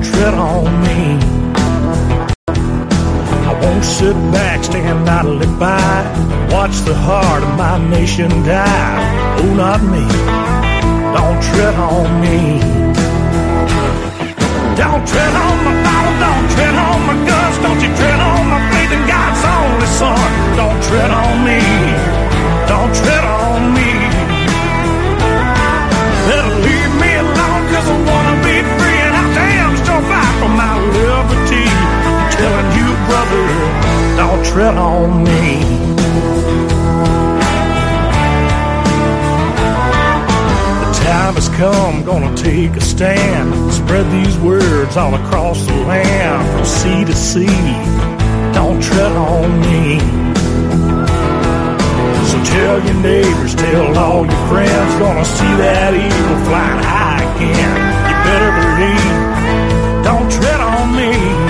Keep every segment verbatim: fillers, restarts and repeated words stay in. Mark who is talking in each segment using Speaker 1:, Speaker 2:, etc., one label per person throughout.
Speaker 1: tread on me. I won't sit back, stand idly by, watch the heart of my nation die. Oh, not me. Don't tread on me. Don't tread on my Bible, don't tread on my guns, don't you tread on my faith in God's only Son. Don't tread on me. Don't tread on me. Better leave me alone, cause I wanna be free, and I damn sure fight for my liberty. I'm telling you, brother, don't tread on me. The time has come, gonna take a stand, spread these words all across the land, from sea to sea. Don't tread on me. So tell your neighbors, tell all your friends, gonna see that eagle flying high again. You better believe, don't tread on me.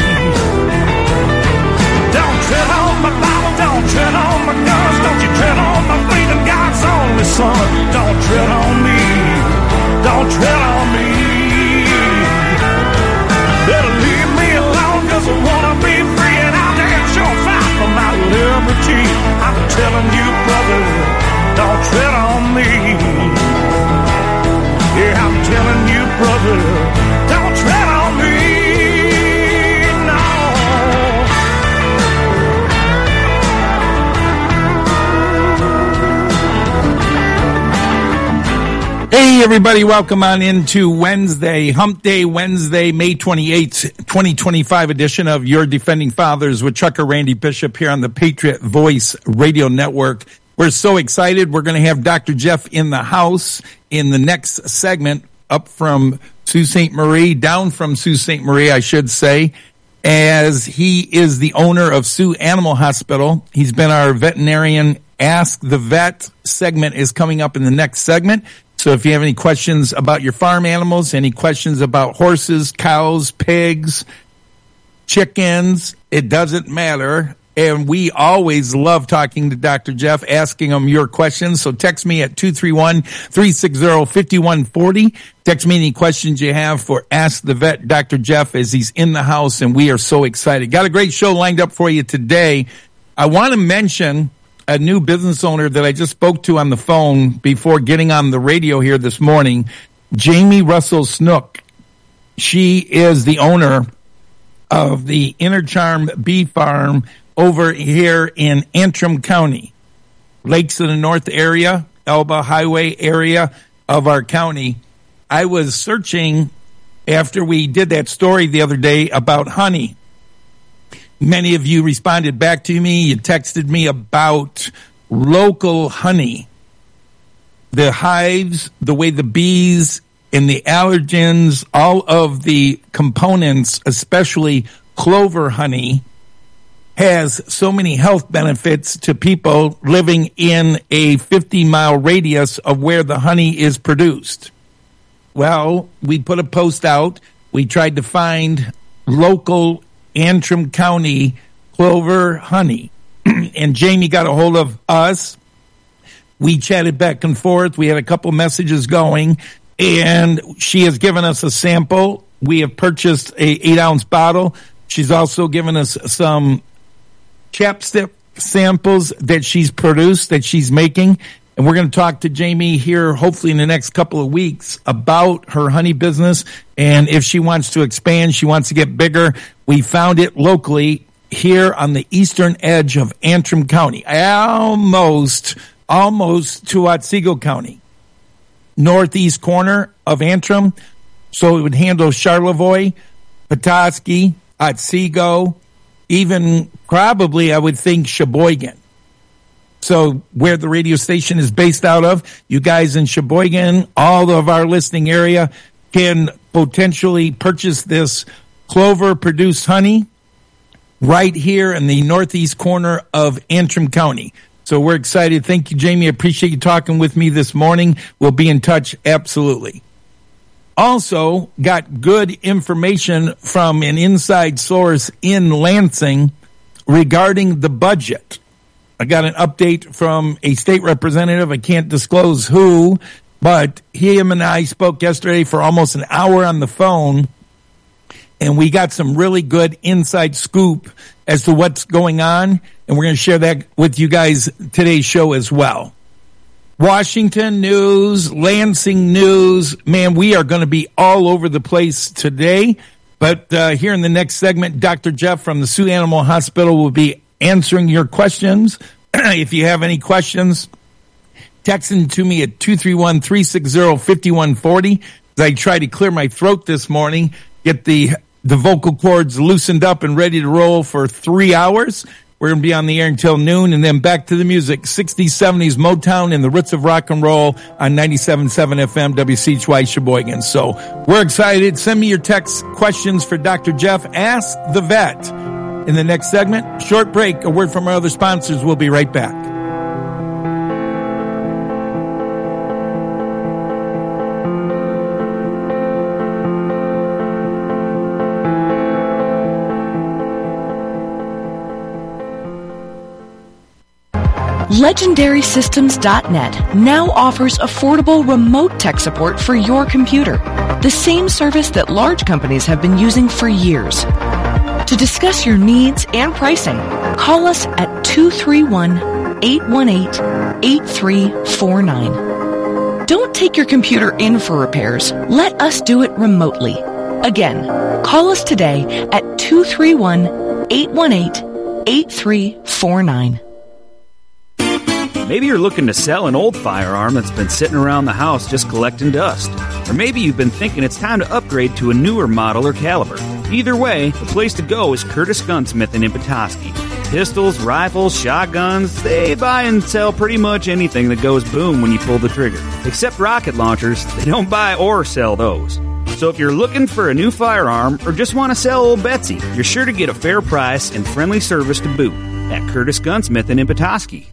Speaker 1: Don't tread on my Bible, don't tread on my guns, don't you tread on my faith in God's only Son. Don't tread on me, don't tread on me. Better leave me alone, cause I wanna be free, and I'll damn sure fight for my liberty. I'm telling you, brother, don't tread on me. Yeah, I'm telling you, brother, don't tread on me. No.
Speaker 2: Hey, everybody, welcome on into Wednesday, Hump Day Wednesday, May twenty-eighth, twenty twenty-five edition of Your Defending Fathers with Chucker Randy Bishop here on the Patriot Voice Radio Network. We're so excited. We're going to have Doctor Jeff in the house in the next segment, up from Sault Ste. Marie, down from Sault Ste. Marie, I should say, as he is the owner of Sioux Animal Hospital. He's been our veterinarian. Ask the Vet segment is coming up in the next segment. So if you have any questions about your farm animals, any questions about horses, cows, pigs, chickens, it doesn't matter. And we always love talking to Doctor Jeff, asking him your questions. So text me at two three one, three six zero, five one four zero. Text me any questions you have for Ask the Vet, Doctor Jeff, as he's in the house, and we are so excited. Got a great show lined up for you today. I want to mention a new business owner that I just spoke to on the phone before getting on the radio here this morning, Jamie Russell Snook. She is the owner of the Inner Charm Bee Farm over here in Antrim County, Lakes of the North area, Elba Highway area of our county. I was searching after we did that story the other day about honey. Many of you responded back to me. You texted me about local honey. The hives, the way the bees and the allergens, all of the components, especially clover honey, has so many health benefits to people living in a fifty mile radius of where the honey is produced. Well, we put a post out. We tried to find local Antrim County clover honey. And Jamie got a hold of us. We chatted back and forth. We had a couple messages going, and she has given us a sample. We have purchased a eight ounce bottle. She's also given us some chapstick samples that she's produced, that she's making. And we're going to talk to Jamie here, hopefully in the next couple of weeks, about her honey business. And if she wants to expand, she wants to get bigger. We found it locally here on the eastern edge of Antrim County, almost, almost to Otsego County, northeast corner of Antrim. So it would handle Charlevoix, Petoskey, Otsego, even probably, I would think, Sheboygan. So where the radio station is based out of, you guys in Sheboygan, all of our listening area can potentially purchase this clover-produced honey right here in the northeast corner of Antrim County. So we're excited. Thank you, Jamie. I appreciate you talking with me this morning. We'll be in touch, absolutely. Also got good information from an inside source in Lansing regarding the budget. I got an update from a state representative. I can't disclose who, but him and I spoke yesterday for almost an hour on the phone, And we got some really good inside scoop as to what's going on, and we're going to share that with you guys today's show as well. Washington news, Lansing news. Man, we are going to be all over the place today. But uh, here in the next segment, Doctor Jeff from the Sioux Animal Hospital will be answering your questions. If you have any questions, text them to me at two three one, three six zero, five one four zero. As I try to clear my throat this morning, get the the vocal cords loosened up and ready to roll for three hours. We're going to be on the air until noon, and then back to the music. sixties, seventies, Motown, and the roots of rock and roll on ninety-seven point seven F M, W C H Y Sheboygan. So we're excited. Send me your text questions for Doctor Jeff. Ask the Vet. In the next segment, short break, a word from our other sponsors. We'll be right back.
Speaker 3: Legendary Systems dot net now offers affordable remote tech support for your computer, the same service that large companies have been using for years. To discuss your needs and pricing, call us at two three one, eight one eight, eight three four nine. Don't take your computer in for repairs. Let us do it remotely. Again, call us today at two three one, eight one eight, eight three four nine.
Speaker 4: Maybe you're looking to sell an old firearm that's been sitting around the house just collecting dust. Or maybe you've been thinking it's time to upgrade to a newer model or caliber. Either way, the place to go is Curtis Gunsmith in Petoskey. Pistols, rifles, shotguns, they buy and sell pretty much anything that goes boom when you pull the trigger. Except rocket launchers, they don't buy or sell those. So if you're looking for a new firearm or just want to sell old Betsy, you're sure to get a fair price and friendly service to boot at Curtis Gunsmith in Petoskey.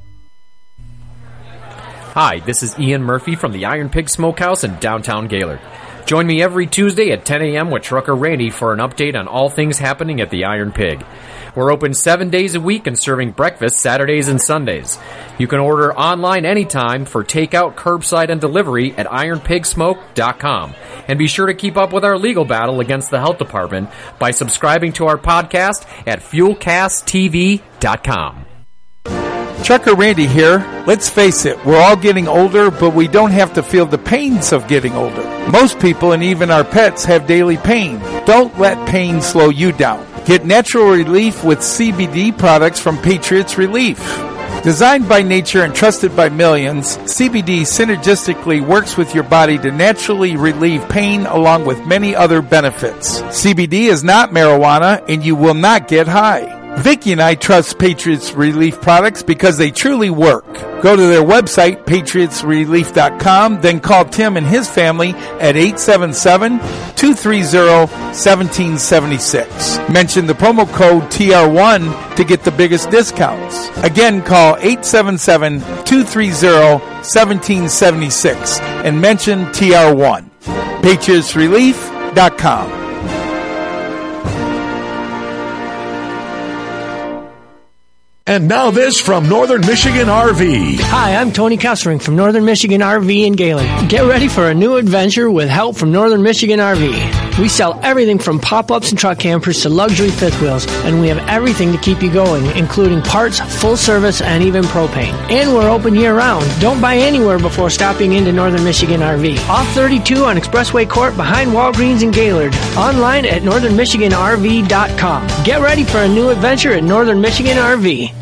Speaker 5: Hi, this is Ian Murphy from the Iron Pig Smokehouse in downtown Gaylord. Join me every Tuesday at ten a.m. with Trucker Randy for an update on all things happening at the Iron Pig. We're open seven days a week and serving breakfast Saturdays and Sundays. You can order online anytime for takeout, curbside, and delivery at iron pig smoke dot com. And be sure to keep up with our legal battle against the health department by subscribing to our podcast at fuel cast t v dot com.
Speaker 2: Trucker Randy here. Let's face it, we're all getting older, but we don't have to feel the pains of getting older. Most people and even our pets have daily pain. Don't let pain slow you down. Get natural relief with C B D products from Patriots Relief. Designed by nature and trusted by millions, C B D synergistically works with your body to naturally relieve pain along with many other benefits. C B D is not marijuana and you will not get high. Vicki and I trust Patriots Relief products because they truly work. Go to their website, patriots relief dot com, then call Tim and his family at eight seven seven, two three zero, one seven seven six. Mention the promo code T R one to get the biggest discounts. Again, call eight seven seven, two three zero, one seven seven six and mention T R one. patriots relief dot com.
Speaker 6: And now this from Northern Michigan R V.
Speaker 7: Hi, I'm Tony Kessering from Northern Michigan R V in Gaylord. Get ready for a new adventure with help from Northern Michigan R V. We sell everything from pop-ups and truck campers to luxury fifth wheels, and we have everything to keep you going, including parts, full service, and even propane. And we're open year-round. Don't buy anywhere before stopping into Northern Michigan R V. Off thirty-two on Expressway Court behind Walgreens in Gaylord. Online at northern michigan r v dot com. Get ready for a new adventure at Northern Michigan R V.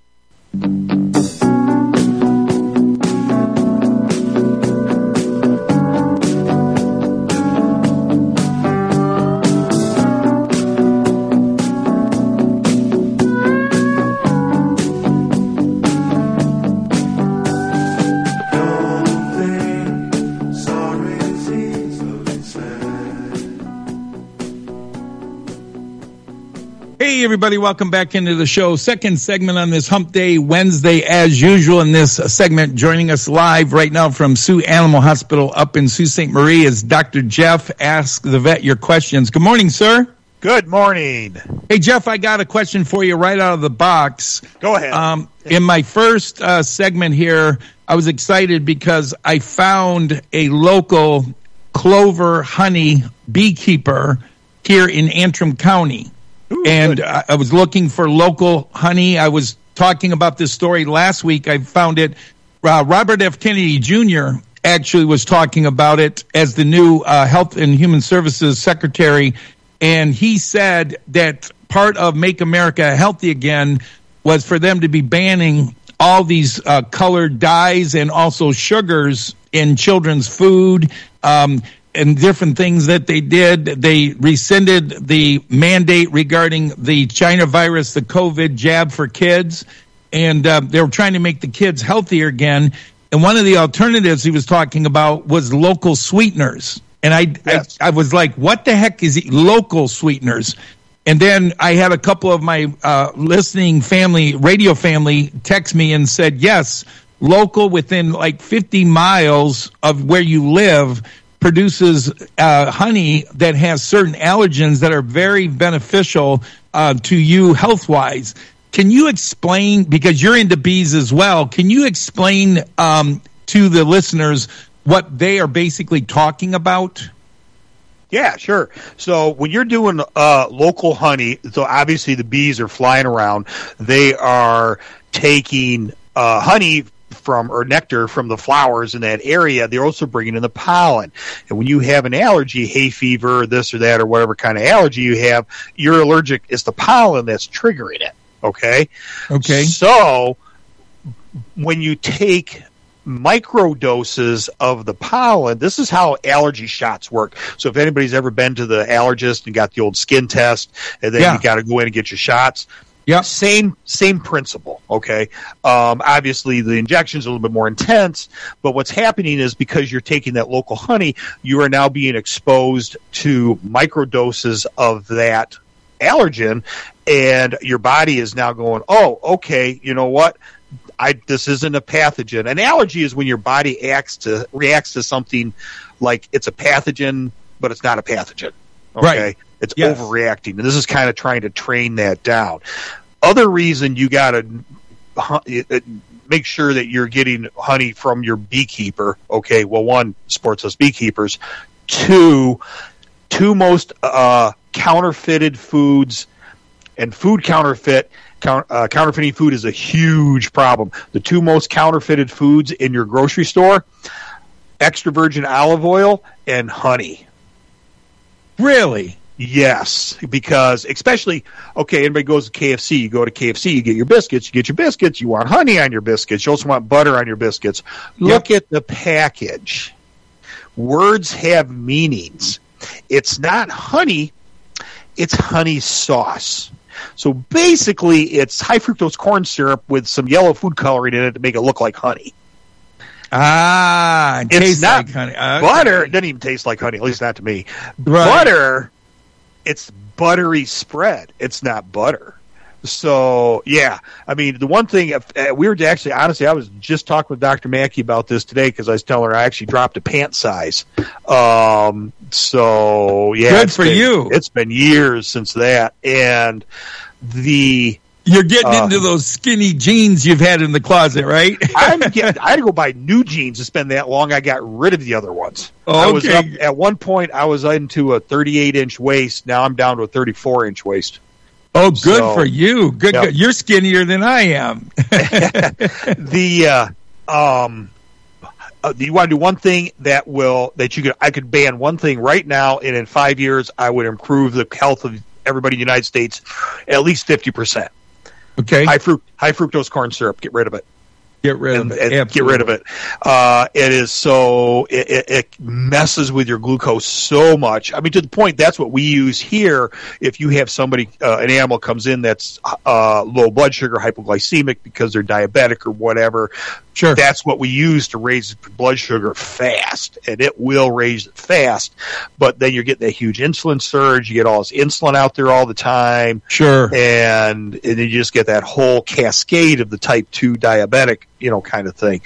Speaker 2: Hey, everybody, welcome back into the show. Second segment on this Hump Day Wednesday, as usual. In this segment, joining us live right now from Sioux Animal Hospital up in Sault Ste. Marie is Doctor Jeff. Ask the Vet your questions. Good morning, sir.
Speaker 8: Good morning.
Speaker 2: Hey, Jeff, I got a question for you right out of the box.
Speaker 8: Go ahead.
Speaker 2: Um, in my first uh, segment here, I was excited because I found a local clover honey beekeeper here in Antrim County.
Speaker 8: Ooh,
Speaker 2: and
Speaker 8: good.
Speaker 2: I, I was looking for local honey. I was talking about this story last week. I found it. Uh, Robert F. Kennedy Junior actually was talking about it as the new uh, Health and Human Services Secretary. And he said that part of Make America Healthy Again was for them to be banning all these uh, colored dyes and also sugars in children's food, um, and different things that they did. They rescinded the mandate regarding the China virus, the COVID jab for kids, and uh, they were trying to make the kids healthier again. And one of the alternatives he was talking about was local sweeteners. And I,
Speaker 8: yes.
Speaker 2: I, I was like, what the heck is it? Local sweeteners? And then I had a couple of my uh, listening family, radio family, text me and said, yes, local within like fifty miles of where you live produces uh, honey that has certain allergens that are very beneficial uh, to you health-wise. Can you explain, because you're into bees as well, can you explain um, to the listeners what they are basically talking about?
Speaker 8: Yeah, sure. So when you're doing uh, local honey, so obviously the bees are flying around. They are taking uh, honey from or nectar from the flowers in that area. They're also bringing in the pollen. And when you have an allergy, hay fever, this or that, or whatever kind of allergy you have, you're allergic. It's the pollen that's triggering it. Okay?
Speaker 2: Okay.
Speaker 8: So when you take micro doses of the pollen, this is how allergy shots work. So if anybody's ever been to the allergist and got the old skin test, and then
Speaker 2: yeah.
Speaker 8: you got to go in and get your shots,
Speaker 2: yeah,
Speaker 8: same same principle. Okay, um, obviously the injection's a little bit more intense, but what's happening is because you're taking that local honey, you are now being exposed to micro doses of that allergen, and your body is now going, oh, okay, you know what? I, this isn't a pathogen. An allergy is when your body acts to reacts to something like it's a pathogen, but it's not a pathogen. Okay,
Speaker 2: right.
Speaker 8: It's
Speaker 2: yes.
Speaker 8: overreacting, and this is kind of trying to train that down. Other reason you got to uh, make sure that you're getting honey from your beekeeper. Okay, well, one, sports us beekeepers. Two, two most uh, counterfeited foods and food counterfeit. Count, uh, counterfeiting food is a huge problem. The two most counterfeited foods in your grocery store, extra virgin olive oil and honey.
Speaker 2: Really?
Speaker 8: Yes, because especially, okay, everybody goes to K F C. You go to K F C, you get your biscuits, you get your biscuits, you want honey on your biscuits, you also want butter on your biscuits. Look yep. at the package. Words have meanings. It's not honey, it's honey sauce. So basically, it's high fructose corn syrup with some yellow food coloring in it to make it look like honey.
Speaker 2: Ah, it
Speaker 8: it's
Speaker 2: tastes
Speaker 8: not
Speaker 2: like honey. Okay.
Speaker 8: Butter. It doesn't even taste like honey, at least not to me.
Speaker 2: Right.
Speaker 8: Butter, it's buttery spread. It's not butter. So, yeah. I mean, the one thing, uh, we were actually, honestly, I was just talking with Doctor Mackey about this today because I was telling her I actually dropped a pant size. Um, so, yeah.
Speaker 2: Good for
Speaker 8: been,
Speaker 2: you.
Speaker 8: It's been years since that. And the...
Speaker 2: You're getting
Speaker 8: uh,
Speaker 2: into those skinny jeans you've had in the closet, right?
Speaker 8: I'm getting, I had to go buy new jeans. It's been that long. I got rid of the other ones.
Speaker 2: Oh,
Speaker 8: I was
Speaker 2: okay.
Speaker 8: up, at one point, I was into a thirty-eight inch waist. Now I'm down to a thirty-four inch waist.
Speaker 2: Oh, good
Speaker 8: So,
Speaker 2: for you. Good,
Speaker 8: yep.
Speaker 2: good. You're skinnier than I am.
Speaker 8: the uh, um, uh, you want to do one thing that will that you could I could ban one thing right now, and in five years I would improve the health of everybody in the United States at least fifty percent.
Speaker 2: Okay.
Speaker 8: High fruit, high fructose corn syrup. Get rid of it.
Speaker 2: Get rid
Speaker 8: And,
Speaker 2: of it.
Speaker 8: and get rid of it. Uh, it is so it, it, it messes with your glucose so much. I mean, to the point that's what we use here. If you have somebody, uh, an animal comes in that's uh, low blood sugar, hypoglycemic because they're diabetic or whatever.
Speaker 2: Sure.
Speaker 8: That's what we use to raise blood sugar fast, and it will raise it fast. But then you're getting that huge insulin surge. You get all this insulin out there all the time.
Speaker 2: Sure.
Speaker 8: And, and then you just get that whole cascade of the type two diabetic, you know, kind of thing.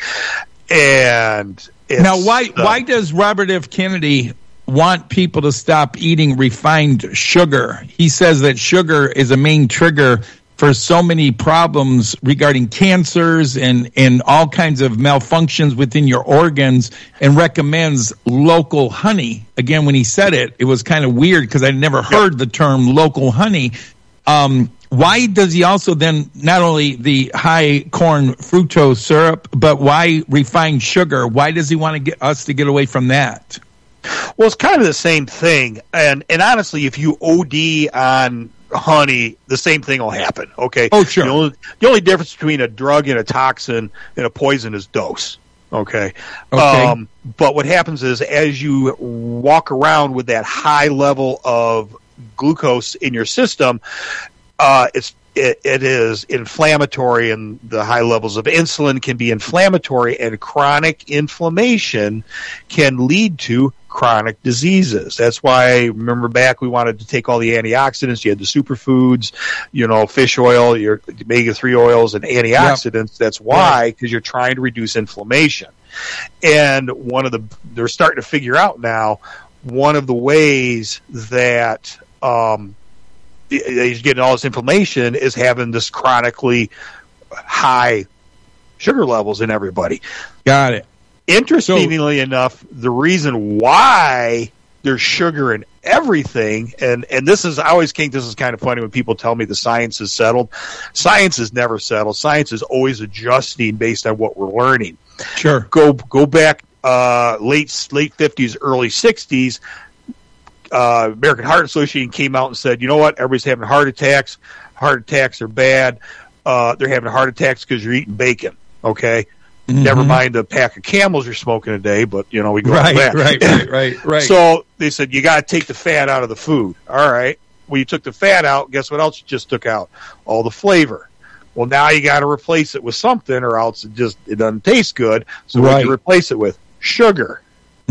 Speaker 8: And it's,
Speaker 2: now, why
Speaker 8: uh,
Speaker 2: why does Robert F. Kennedy want people to stop eating refined sugar? He says that sugar is a main trigger for so many problems regarding cancers and, and all kinds of malfunctions within your organs, and recommends local honey. Again, when he said it, it was kind of weird because I never heard the term local honey. Um, why does he also then not only the high corn fructose syrup, but why refined sugar? Why does he want to get us to get away from that?
Speaker 8: Well, it's kind of the same thing. And, and honestly, if you O D on honey, the same thing will happen. Okay.
Speaker 2: Oh, sure.
Speaker 8: The only, the only difference between a drug and a toxin and a poison is dose. Okay.
Speaker 2: Okay.
Speaker 8: Um, but what happens is as you walk around with that high level of glucose in your system, uh, it's it, it is inflammatory, and the high levels of insulin can be inflammatory, and chronic inflammation can lead to chronic diseases. That's why, remember back, we wanted to take all the antioxidants. You had the superfoods, you know, fish oil, your omega three oils, and antioxidants. Yep. That's why, because you're trying to reduce inflammation. And one of the, they're starting to figure out now, one of the ways that um, he's getting all this inflammation is having this chronically high sugar levels in everybody.
Speaker 2: Got it.
Speaker 8: Interestingly so, enough, the reason why there's sugar in everything, and, and this is, I always think this is kind of funny when people tell me the science is settled. Science is never settled. Science is always adjusting based on what we're learning.
Speaker 2: Sure.
Speaker 8: Go go back uh, late late fifties, early sixties. Uh, American Heart Association came out and said, you know what, everybody's having heart attacks. Heart attacks are bad. Uh, they're having heart attacks because you're eating bacon. Okay. Mm-hmm. Never mind the pack of Camels you're smoking a day, but, you know, we go
Speaker 2: right,
Speaker 8: back.
Speaker 2: Right, right, right, right.
Speaker 8: So they said, you got to take the fat out of the food. All right. Well, you took the fat out. Guess what else you just took out? All the flavor. Well, now you got to replace it with something, or else it just it doesn't taste good. So
Speaker 2: right.
Speaker 8: what do you replace it with? Sugar.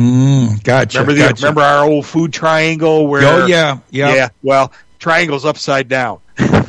Speaker 2: Mm, gotcha.
Speaker 8: Remember, the,
Speaker 2: gotcha.
Speaker 8: remember our old food triangle? Where,
Speaker 2: oh, yeah. Yep.
Speaker 8: Yeah. Well, triangle's upside down.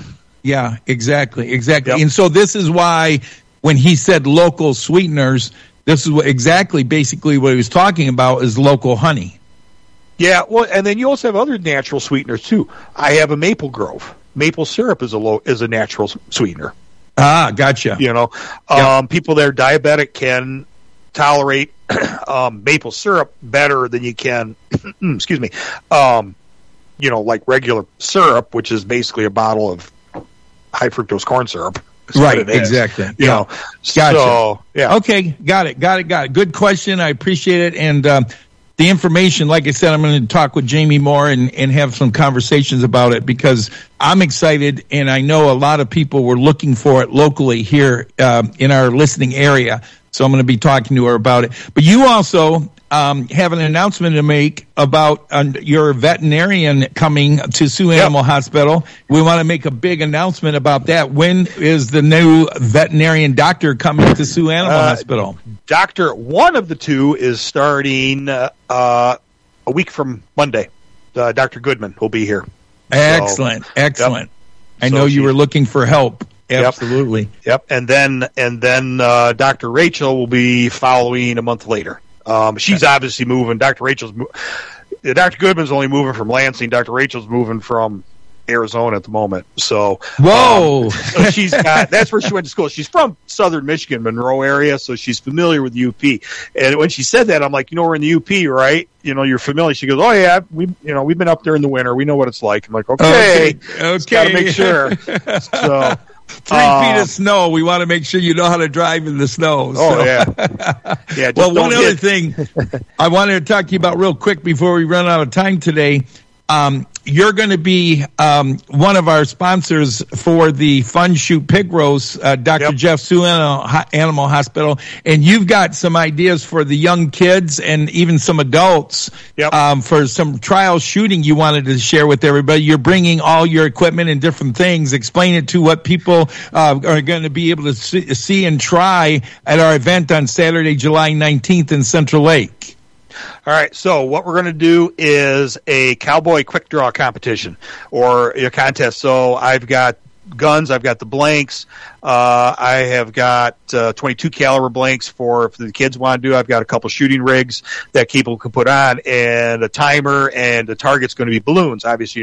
Speaker 2: Yeah, exactly. Exactly.
Speaker 8: Yep.
Speaker 2: And so this is why when he said local sweeteners, this is what exactly basically what he was talking about is local honey.
Speaker 8: Yeah, well, and then you also have other natural sweeteners too. I have a Maple Grove. Maple syrup is a low, is a natural sweetener.
Speaker 2: Ah, gotcha.
Speaker 8: You know,
Speaker 2: Yep.
Speaker 8: um, people that are diabetic can tolerate um, maple syrup better than you can, excuse me, um, you know, like regular syrup, which is basically a bottle of high fructose corn syrup.
Speaker 2: Right, exactly.
Speaker 8: You
Speaker 2: yeah.
Speaker 8: know,
Speaker 2: Gotcha.
Speaker 8: so, yeah.
Speaker 2: Okay, got it, got it, got it. Good question. I appreciate it. And um, the information, like I said, I'm going to talk with Jamie Moore and, and have some conversations about it because I'm excited, and I know a lot of people were looking for it locally here um, in our listening area. So I'm going to be talking to her about it. But you also um, have an announcement to make about uh, your veterinarian coming to Sioux
Speaker 8: Yep.
Speaker 2: Animal Hospital. We want to make a big announcement about that. When is the new veterinarian doctor coming to Sioux Animal
Speaker 8: Uh,
Speaker 2: Hospital?
Speaker 8: Doctor, one of the two is starting uh, uh, a week from Monday. Uh, Doctor Goodman will be here.
Speaker 2: Excellent,
Speaker 8: So,
Speaker 2: excellent.
Speaker 8: Yep.
Speaker 2: I
Speaker 8: So
Speaker 2: know you
Speaker 8: she-
Speaker 2: were looking for help.
Speaker 8: Yep.
Speaker 2: Absolutely.
Speaker 8: Yep, and then and then uh, Doctor Rachel will be following a month later. Um, she's obviously moving. Doctor Rachel's mo- Doctor Goodman's only moving from Lansing. Doctor Rachel's moving from Arizona at the moment. So
Speaker 2: Whoa!
Speaker 8: um, so she's got that's where she went to school. She's from Southern Michigan, Monroe area, so she's familiar with the U P. And when she said that, I'm like, you know, we're in the U P, right? You know, you're familiar. She goes, oh yeah, we you know we've been up there in the winter. We know what it's like. I'm like, okay,
Speaker 2: Okay.
Speaker 8: just got to make sure. So.
Speaker 2: Three
Speaker 8: Um,
Speaker 2: feet of snow. We want to make sure you know how to drive in the snow.
Speaker 8: Oh
Speaker 2: so.
Speaker 8: yeah, yeah. Just
Speaker 2: Well, one
Speaker 8: don't
Speaker 2: other
Speaker 8: hit-
Speaker 2: thing I wanted to talk to you about real quick before we run out of time today. Um, you're going to be um, one of our sponsors for the Fun Shoot Pig Roast, uh, Doctor
Speaker 8: Yep.
Speaker 2: Jeff Sioux Animal Animal Hospital, and you've got some ideas for the young kids and even some adults
Speaker 8: Yep.
Speaker 2: um, for some trial shooting you wanted to share with everybody. You're bringing all your equipment and different things. Explain it to what people uh, are going to be able to see, see and try at our event on Saturday, July nineteenth in Central Lake.
Speaker 8: All right, so what we're going to do is a cowboy quick draw competition or a contest. So I've got guns, I've got the blanks, uh, I have got uh, twenty-two caliber blanks for if the kids want to do. I've got a couple shooting rigs that people can put on, and a timer, and the target's going to be balloons. Obviously, you're not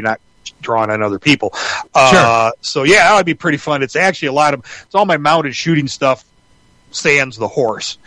Speaker 8: drawing on other people. Uh, sure. So yeah, that would be pretty fun. It's actually a lot of it's all my mounted shooting stuff. Sans the horse.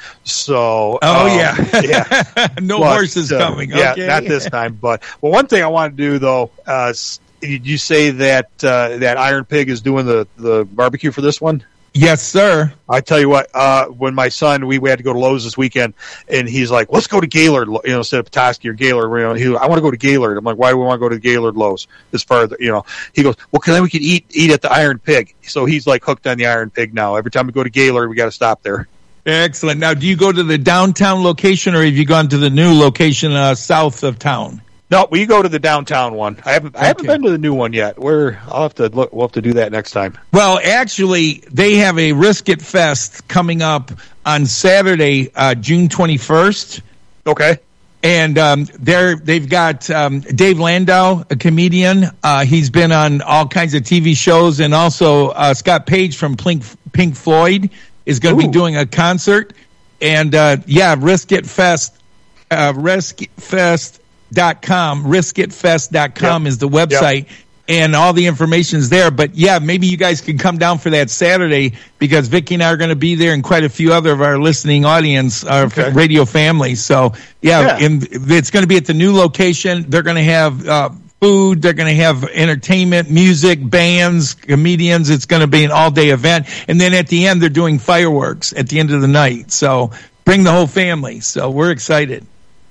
Speaker 8: So
Speaker 2: oh
Speaker 8: um,
Speaker 2: yeah,
Speaker 8: yeah.
Speaker 2: no
Speaker 8: but,
Speaker 2: horses
Speaker 8: uh,
Speaker 2: coming.
Speaker 8: Yeah,
Speaker 2: okay.
Speaker 8: not this time. But well, one thing I want to do though. Uh, did you say that uh, that Iron Pig is doing the the barbecue for this one?
Speaker 2: Yes, sir.
Speaker 8: I tell you what, uh, when my son, we, we had to go to Lowe's this weekend, and he's like, let's go to Gaylord, you know, instead of Petoskey or Gaylord. You know, he, I want to go to Gaylord. I'm like, why do we want to go to Gaylord Lowe's? As far as, you know, he goes, well, then we can eat, eat at the Iron Pig. So he's like hooked on the Iron Pig now. Every time we go to Gaylord, we got to stop there.
Speaker 2: Excellent. Now, do you go to the downtown location, or have you gone to the new location uh, south of town?
Speaker 8: No, we go to the downtown one. I haven't. I haven't
Speaker 2: Okay.
Speaker 8: been to the new one yet. We're. I'll have to look. We'll have to do that next time.
Speaker 2: Well, actually, they have a Risk It Fest coming up on Saturday, uh, June twenty-first.
Speaker 8: Okay.
Speaker 2: And um, they're, they've got um, Dave Landau, a comedian. Uh, he's been on all kinds of T V shows, and also uh, Scott Page from Pink, Pink Floyd is going to be doing a concert. And uh, yeah, Risk It Fest, uh, risk it fest dot com, risk it fest dot com
Speaker 8: Yep.
Speaker 2: is the website. Yep. And all the information's there. But yeah, maybe you guys can come down for that Saturday, because Vicki and I are going to be there, and quite a few other of our listening audience, our
Speaker 8: Okay.
Speaker 2: radio family. So yeah,
Speaker 8: Yeah.
Speaker 2: and it's going to be at the new location. They're going to have uh, food. They're going to have entertainment, music, bands, comedians. It's going to be an all day event. And then at the end, they're doing fireworks at the end of the night. So bring the whole family. So we're excited.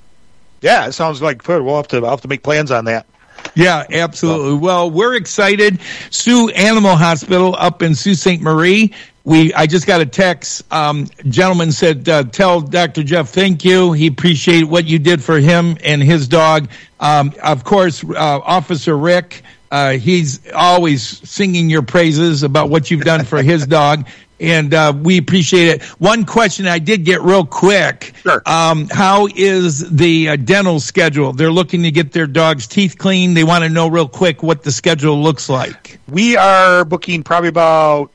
Speaker 8: Yeah, it sounds like good. We'll have to. I'll have to make plans on that.
Speaker 2: Yeah, absolutely. Well, we're excited. Sioux Animal Hospital up in Sault Ste. Marie. We, I just got a text. Um, gentleman said, uh, tell Doctor Jeff thank you. He appreciated what you did for him and his dog. Um, of course, uh, Officer Rick, uh, he's always singing your praises about what you've done for his dog. And uh, we appreciate it. One question I did get real quick.
Speaker 8: Sure.
Speaker 2: Um, how is the uh, dental schedule? They're looking to get their dog's teeth cleaned. They want to know real quick what the schedule looks like.
Speaker 8: We are booking probably about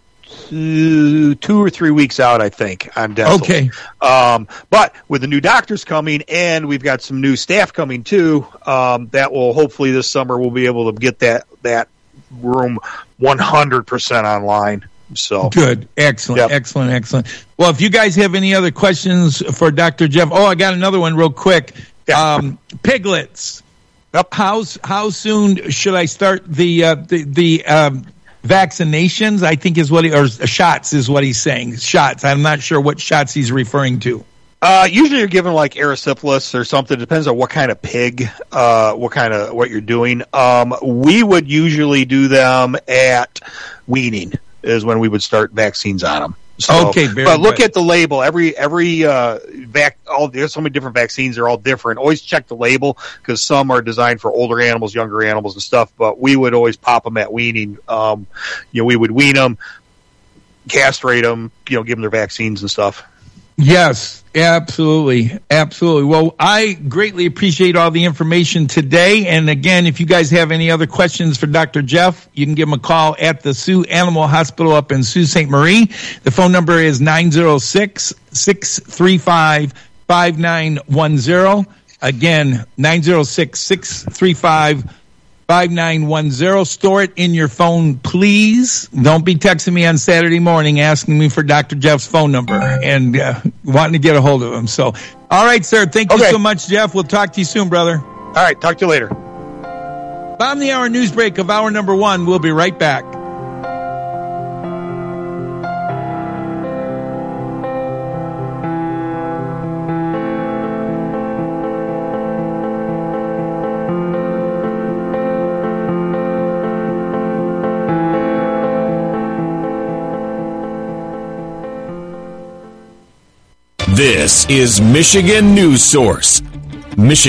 Speaker 8: two, two or three weeks out, I think, on dental.
Speaker 2: Okay.
Speaker 8: Um, but with the new doctors coming, and we've got some new staff coming too, um, that will hopefully this summer we'll be able to get that that room one hundred percent online. So
Speaker 2: good, excellent,
Speaker 8: Yep.
Speaker 2: excellent, excellent. Well, if you guys have any other questions for Doctor Jeff, oh, I got another one real quick.
Speaker 8: Yeah.
Speaker 2: Um, piglets.
Speaker 8: Yep.
Speaker 2: How how soon should I start the uh, the the um, vaccinations? I think is what he, or shots is what he's saying. Shots. I'm not sure what shots he's referring to.
Speaker 8: Uh, usually you're given like erysipelas or something. Depends on what kind of pig, uh, what kind of what you're doing. Um, we would usually do them at weaning. Is when we would start vaccines on them. So,
Speaker 2: okay, very
Speaker 8: but look
Speaker 2: good.
Speaker 8: at the label. Every every uh, vac. All there's so many different vaccines. They're all different. Always check the label, because some are designed for older animals, younger animals, and stuff. But we would always pop them at weaning. Um, you know, we would wean them, castrate them. You know, give them their vaccines and stuff.
Speaker 2: Yes, absolutely. Absolutely. Well, I greatly appreciate all the information today. And again, if you guys have any other questions for Doctor Jeff, you can give him a call at the Sioux Animal Hospital up in Sault Ste. Marie. The phone number is nine zero six, six three five, five nine one zero. Again, nine zero six, six three five, five nine one zero. Store it in your phone, please. Don't be texting me on Saturday morning asking me for Doctor Jeff's phone number and uh, wanting to get a hold of him. So, all right, sir. Thank you
Speaker 8: Okay.
Speaker 2: so much, Jeff. We'll talk to you soon, brother.
Speaker 8: All right, talk to you later.
Speaker 2: Bottom of the hour news break of hour number one. We'll be right back.
Speaker 6: This is Michigan News Source. Michigan